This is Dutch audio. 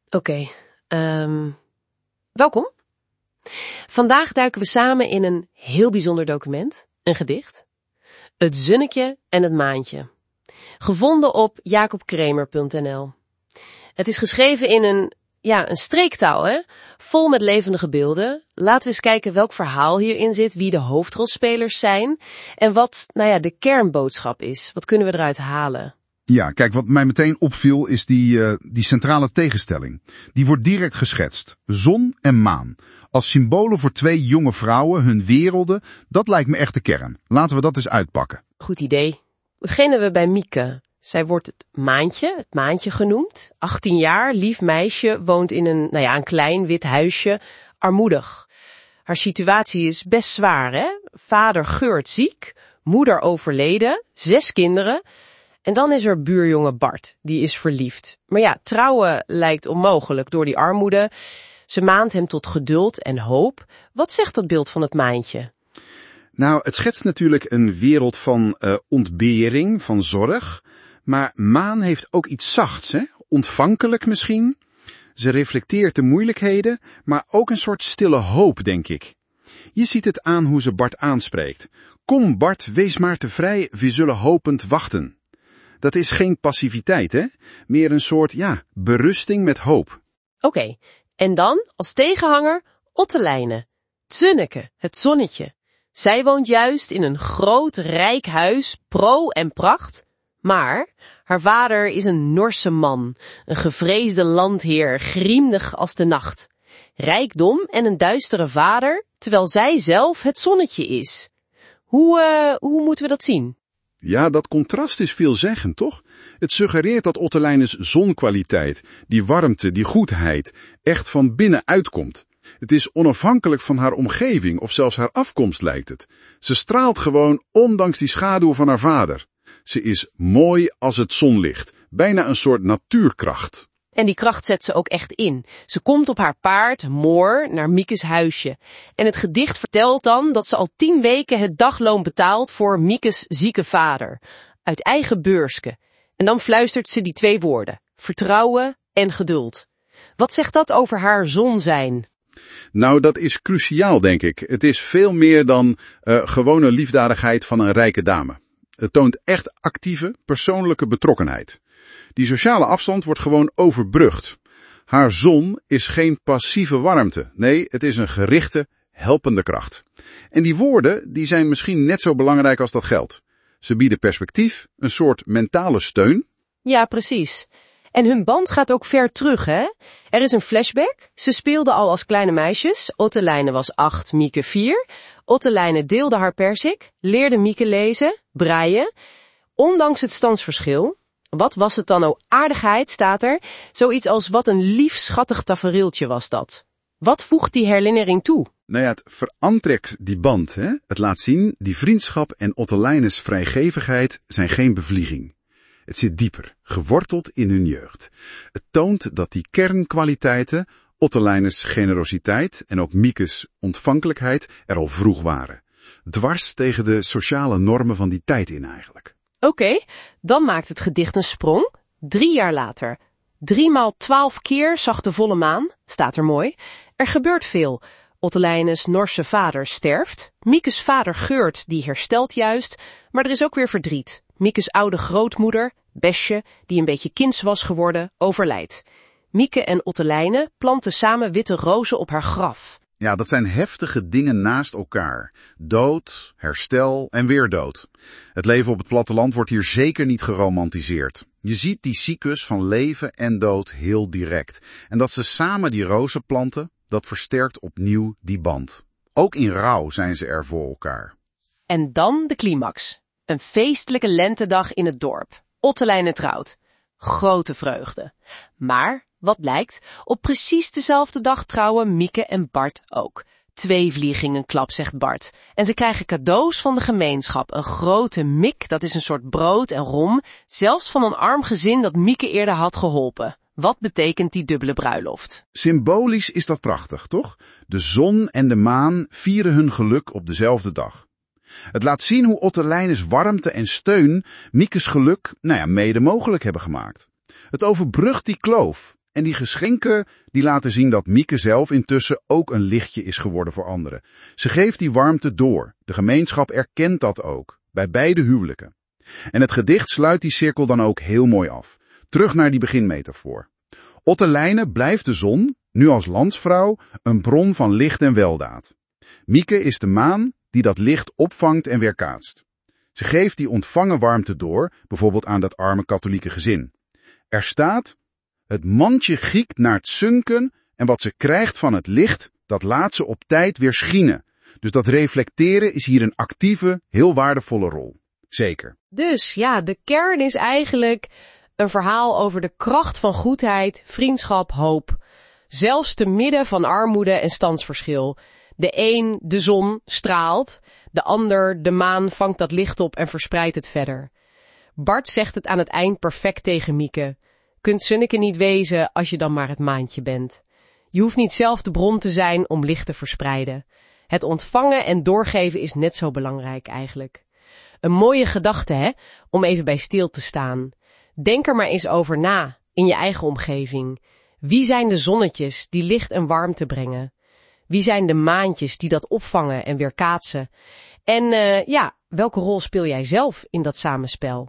Oké, welkom. Vandaag duiken we samen in een heel bijzonder document, een gedicht. Het Zonnetje en het Maantje. Gevonden op jacobkremer.nl. Het is geschreven in een streektaal, hè? Vol met levendige beelden. Laten we eens kijken welk verhaal hierin zit, wie de hoofdrolspelers zijn en wat, de kernboodschap is. Wat kunnen we eruit halen? Ja, kijk, wat mij meteen opviel is die centrale tegenstelling. Die wordt direct geschetst. Zon en maan. Als symbolen voor twee jonge vrouwen, hun werelden, dat lijkt me echt de kern. Laten we dat eens uitpakken. Goed idee. Beginnen we bij Mieke. Zij wordt het maantje genoemd. 18 jaar, lief meisje, woont in een klein wit huisje, armoedig. Haar situatie is best zwaar, hè? Vader Geurt ziek, moeder overleden, 6 kinderen. En dan is er buurjongen Bart, die is verliefd. Maar ja, trouwen lijkt onmogelijk door die armoede. Ze maant hem tot geduld en hoop. Wat zegt dat beeld van het maantje? Nou, het schetst natuurlijk een wereld van ontbering, van zorg. Maar maan heeft ook iets zachts, hè? Ontvankelijk misschien. Ze reflecteert de moeilijkheden, maar ook een soort stille hoop, denk ik. Je ziet het aan hoe ze Bart aanspreekt. Kom Bart, wees maar tevrij, we zullen hopend wachten. Dat is geen passiviteit, hè? Meer een soort, berusting met hoop. Oké, en dan, als tegenhanger, Ottelijne. Zonneke, het zonnetje. Zij woont juist in een groot, rijk huis, pro en pracht. Maar haar vader is een Norse man, een gevreesde landheer, griemdig als de nacht. Rijkdom en een duistere vader, terwijl zij zelf het zonnetje is. Hoe moeten we dat zien? Ja, dat contrast is veelzeggend, toch? Het suggereert dat Ottelijnes zonkwaliteit, die warmte, die goedheid, echt van binnenuit komt. Het is onafhankelijk van haar omgeving of zelfs haar afkomst lijkt het. Ze straalt gewoon ondanks die schaduw van haar vader. Ze is mooi als het zonlicht, bijna een soort natuurkracht. En die kracht zet ze ook echt in. Ze komt op haar paard, Moor, naar Miekes huisje. En het gedicht vertelt dan dat ze al 10 weken het dagloon betaalt voor Miekes zieke vader. Uit eigen beurske. En dan fluistert ze die 2 woorden. Vertrouwen en geduld. Wat zegt dat over haar zon zijn? Nou, dat is cruciaal, denk ik. Het is veel meer dan gewone liefdadigheid van een rijke dame. Het toont echt actieve, persoonlijke betrokkenheid. Die sociale afstand wordt gewoon overbrugd. Haar zon is geen passieve warmte. Nee, het is een gerichte, helpende kracht. En die woorden, die zijn misschien net zo belangrijk als dat geld. Ze bieden perspectief, een soort mentale steun. Ja, precies. En hun band gaat ook ver terug, hè? Er is een flashback. Ze speelden al als kleine meisjes. Ottelijne was 8, Mieke 4. Ottelijne deelde haar persik, leerde Mieke lezen, braaien. Ondanks het standsverschil. Wat was het dan ook? Aardigheid, staat er. Zoiets als wat een lief schattig tafereeltje was dat. Wat voegt die herinnering toe? Nou ja, het verantrekt die band, hè? Het laat zien, die vriendschap en Ottelijnes vrijgevigheid zijn geen bevlieging. Het zit dieper, geworteld in hun jeugd. Het toont dat die kernkwaliteiten, Ottelijnes generositeit en ook Miekes ontvankelijkheid er al vroeg waren. Dwars tegen de sociale normen van die tijd in eigenlijk. Oké, dan maakt het gedicht een sprong. 3 jaar later. 3 maal 12 keer zag de volle maan, staat er mooi. Er gebeurt veel. Ottelijnes Norse vader sterft. Miekes vader Geurt, die herstelt juist. Maar er is ook weer verdriet. Miekes oude grootmoeder, Besje, die een beetje kinds was geworden, overlijdt. Mieke en Ottelijne planten samen witte rozen op haar graf. Ja, dat zijn heftige dingen naast elkaar. Dood, herstel en weer dood. Het leven op het platteland wordt hier zeker niet geromantiseerd. Je ziet die cyclus van leven en dood heel direct. En dat ze samen die rozen planten, dat versterkt opnieuw die band. Ook in rouw zijn ze er voor elkaar. En dan de climax. Een feestelijke lentedag in het dorp. Ottelijne trouwt. Grote vreugde. Maar, wat blijkt, op precies dezelfde dag trouwen Mieke en Bart ook. 2 vliegen in een klap, zegt Bart. En ze krijgen cadeaus van de gemeenschap. Een grote mik, dat is een soort brood en rom. Zelfs van een arm gezin dat Mieke eerder had geholpen. Wat betekent die dubbele bruiloft? Symbolisch is dat prachtig, toch? De zon en de maan vieren hun geluk op dezelfde dag. Het laat zien hoe Ottelijnes warmte en steun Miekes geluk, mede mogelijk hebben gemaakt. Het overbrugt die kloof En die geschenken die laten zien dat Mieke zelf intussen ook een lichtje is geworden voor anderen. Ze geeft die warmte door. De gemeenschap erkent dat ook, bij beide huwelijken. En het gedicht sluit die cirkel dan ook heel mooi af. Terug naar die beginmetafoor. Ottelijne blijft de zon, nu als landsvrouw, een bron van licht en weldaad. Mieke is de maan die dat licht opvangt en weerkaatst. Ze geeft die ontvangen warmte door, bijvoorbeeld aan dat arme katholieke gezin. Er staat: het mandje giekt naar het sunken en wat ze krijgt van het licht, dat laat ze op tijd weer schienen. Dus dat reflecteren is hier een actieve, heel waardevolle rol. Zeker. Dus ja, de kern is eigenlijk een verhaal over de kracht van goedheid, vriendschap, hoop. Zelfs te midden van armoede en standsverschil. De een, de zon, straalt. De ander, de maan, vangt dat licht op en verspreidt het verder. Bart zegt het aan het eind perfect tegen Mieke. Kunt Sunneke niet wezen als je dan maar het maantje bent. Je hoeft niet zelf de bron te zijn om licht te verspreiden. Het ontvangen en doorgeven is net zo belangrijk eigenlijk. Een mooie gedachte, hè? Om even bij stil te staan. Denk er maar eens over na, in je eigen omgeving. Wie zijn de zonnetjes die licht en warmte brengen? Wie zijn de maantjes die dat opvangen en weerkaatsen? En welke rol speel jij zelf in dat samenspel?